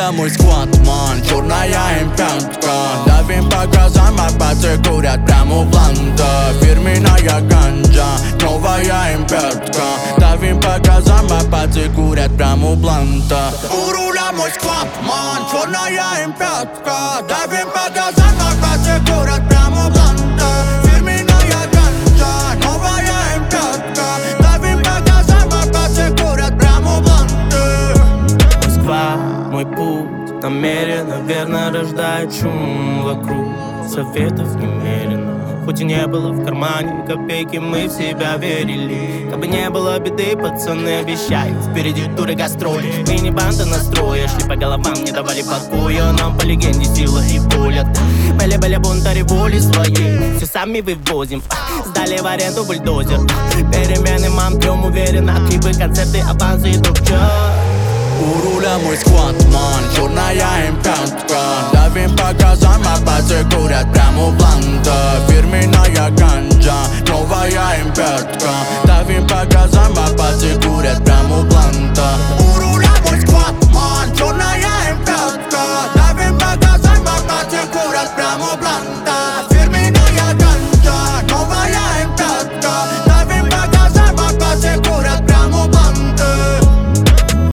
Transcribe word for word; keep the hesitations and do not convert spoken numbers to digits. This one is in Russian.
руля мой сквад, ман, черная им пятка. Давим по газам, а пацы курят прямо у бланта. Фирменная ганджа, новая им пятка. Давим по газам, а пацы курят прямо у бланта. У руля мой сквад, ман, черная им пятка. Давим по газам, а пацы курят прямо у бланта. Фирменная ганджа, новая им пятка. Давим по газам, а пацы курят прямо у бланта. Москва, мой путь намеренно, верно рождает шум вокруг. Советов немерено, хоть и не было в кармане копейки, мы в себя верили. Как бы не было беды, пацаны, обещаю, впереди туры гастроли. Мы не банда настроя, шли по головам, не давали покоя. Нам по легенде сила и воля. Были-были бунтари воли своей, все сами вывозим. Сдали в аренду бульдозер. Перемены мам, трем уверенно, клипы, концерты, авансы и топ-чарт. У руля мой сквад, ман, черная им пятка. Давим по газам, а пацы курят прямо у бланта. Фирменная ганджа, новая им пятка. Давим по газам, а пацы курят прямо у бланта. У руля мой сквад, ман, черная им пятка. Давим по газам, а пацы курят прямо у бланта.